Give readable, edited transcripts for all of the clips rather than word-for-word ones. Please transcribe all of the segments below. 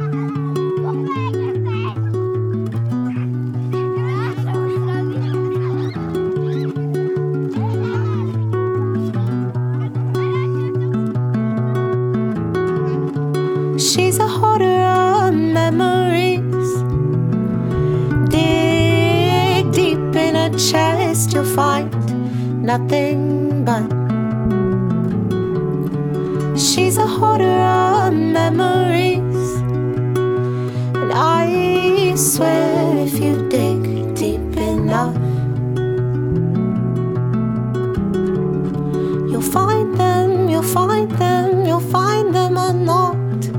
She's a hoarder of memories. Dig deep in her chest, you'll find nothing but. She's a hoarder of memories. And I swear if you dig deep enough, you'll find them, you'll find them, you'll find them unlocked.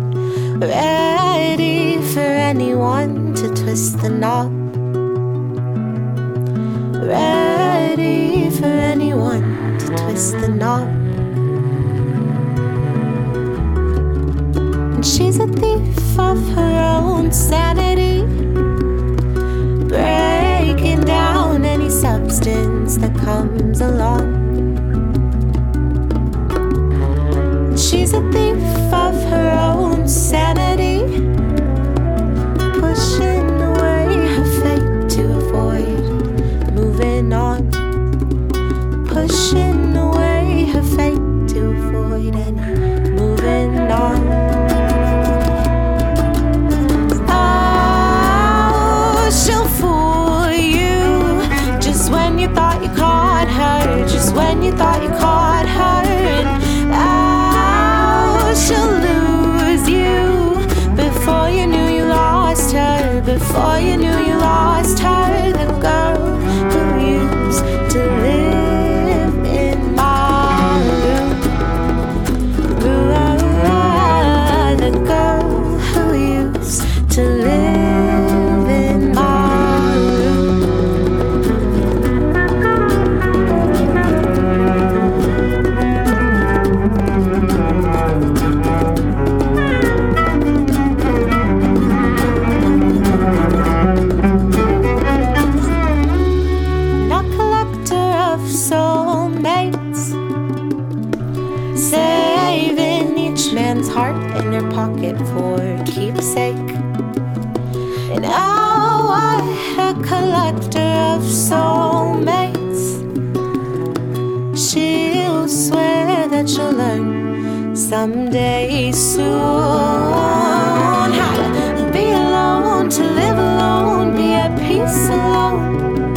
Ready for anyone to twist the knob. Ready for anyone to twist the knob. And she's a thief of her own sanity, breaking down any substance that comes along. And she's a thief of her own sanity, pushing away her fate to avoid moving on, pushing away her fate to avoid and moving on. Oh, she'll fool you just when you thought you caught her, just when you thought you caught her. And she'll lose you before you knew you lost her, before you knew you lost her. The girl who used to live in my room. The girl who used to live in my room. Saving each man's heart in her pocket for keepsake. And now I'm a collector of soulmates. She'll swear that she'll learn someday soon how to be alone, to live alone, be at peace alone,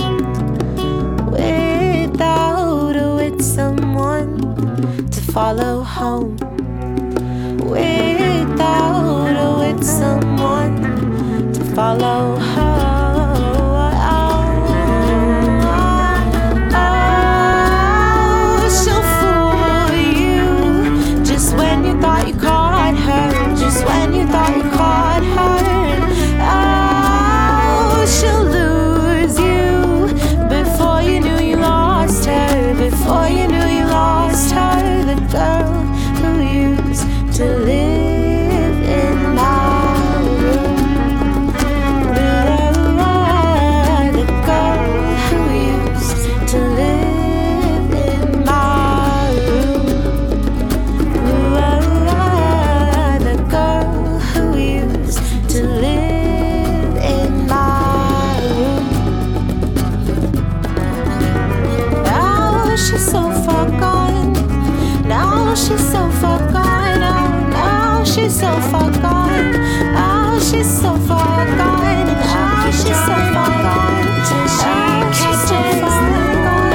without a with someone to follow home, without a with someone to follow home. Oh, she'll fool you just when you thought you caught her, just when you thought you caught her. Oh, she'll lose you before you knew you lost her, before you knew you lost her. The girl who used to live in my room. The girl who used to live in my room. The girl who used to live in my room. Now she's so far gone. Now she's so far gone. Now she's so far gone. Now she's so far gone. Now she's so far gone. Till she catches the moon.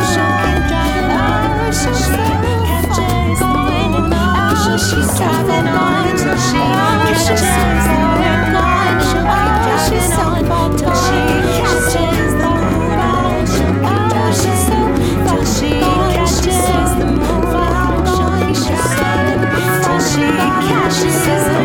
Now she's so catches the moon. Now she's driving on till she catches the moon. Now she's so far till she catches the moon. Now she's so till she catches the moon. Till she catches the moon.